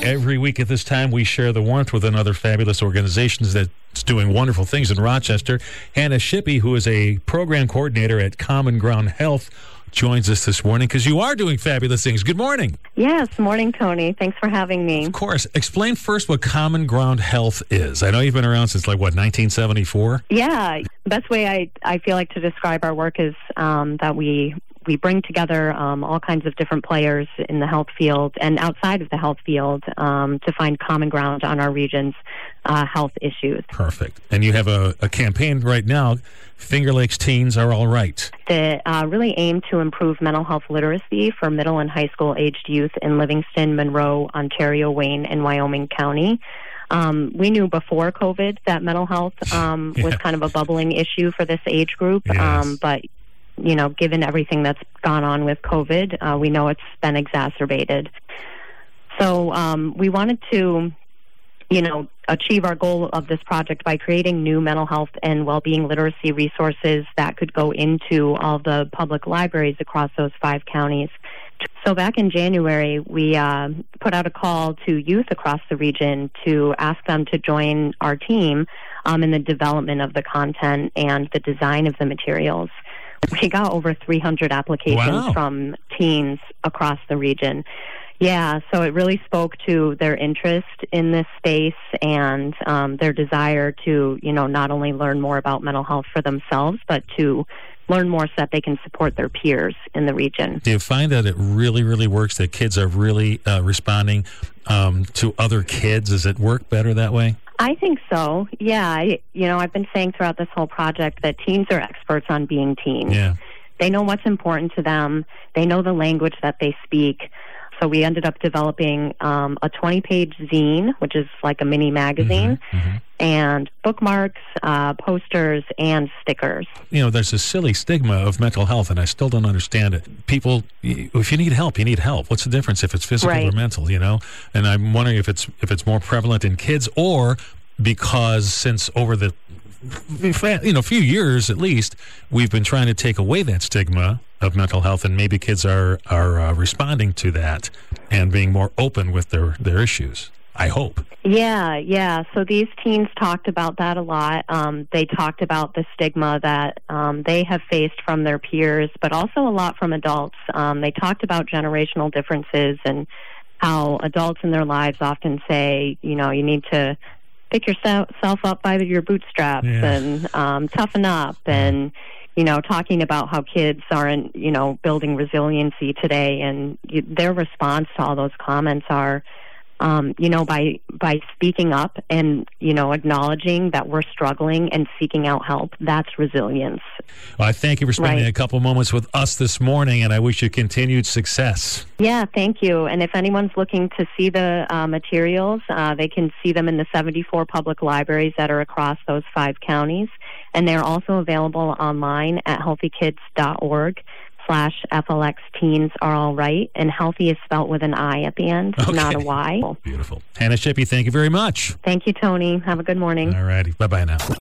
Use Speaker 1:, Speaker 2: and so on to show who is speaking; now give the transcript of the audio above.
Speaker 1: Every week at this time, we share the warmth with another fabulous organization that's doing wonderful things in Rochester. Hannah Shippey, who is a program coordinator at Common Ground Health, joins us this morning because you are doing fabulous things. Good morning.
Speaker 2: Yes, morning, Tony. Thanks for having me.
Speaker 1: Of course. Explain first what Common Ground Health is. I know you've been around since, 1974?
Speaker 2: Yeah. Best way I feel like to describe our work is that we bring together all kinds of different players in the health field and outside of the health field to find common ground on our region's health issues.
Speaker 1: Perfect. And you have a campaign right now, Finger Lakes Teens Are All Right.
Speaker 2: That really aim to improve mental health literacy for middle and high school aged youth in Livingston, Monroe, Ontario, Wayne, and Wyoming County. We knew before COVID that mental health was kind of a bubbling issue for this age group,
Speaker 1: Yes.
Speaker 2: but given everything that's gone on with COVID, we know it's been exacerbated. So we wanted to, achieve our goal of this project by creating new mental health and well-being literacy resources that could go into all the public libraries across those 5 counties. So back in January, we put out a call to youth across the region to ask them to join our team in the development of the content and the design of the materials. We got over 300 applications from teens across the region. Yeah, so it really spoke to their interest in this space and their desire to, not only learn more about mental health for themselves, but to learn more so that they can support their peers in the region.
Speaker 1: Do you find that it really, really works, that kids are really responding to other kids? Does it work better that way?
Speaker 2: I think so. Yeah, I've been saying throughout this whole project that teens are experts on being teens.
Speaker 1: Yeah.
Speaker 2: They know what's important to them. They know the language that they speak. So we ended up developing a 20-page zine, which is like a mini magazine, and bookmarks, posters, and stickers.
Speaker 1: There's a silly stigma of mental health, and I still don't understand it. People, if you need help, you need help. What's the difference if it's physical or mental, And I'm wondering if it's more prevalent in kids, or because since over the few years at least, we've been trying to take away that stigma of mental health, and maybe kids are responding to that and being more open with their issues. I hope.
Speaker 2: Yeah. So these teens talked about that a lot. They talked about the stigma that they have faced from their peers, but also a lot from adults. They talked about generational differences and how adults in their lives often say, you need to pick yourself up by your bootstraps and toughen up, and talking about how kids aren't building resiliency today, and their response to all those comments are by speaking up and acknowledging that we're struggling and seeking out help. That's resilience.
Speaker 1: Well, I thank you for spending a couple moments with us this morning, and I wish you continued success.
Speaker 2: Yeah, thank you. And if anyone's looking to see the materials, they can see them in the 74 public libraries that are across those 5 counties. And they're also available online at healthykids.org/FLX Teens Are All Right. And healthy is spelt with an I at the end, not a Y.
Speaker 1: Beautiful. Hannah Shippey, thank you very much.
Speaker 2: Thank you, Tony. Have a good morning.
Speaker 1: All righty. Bye-bye now.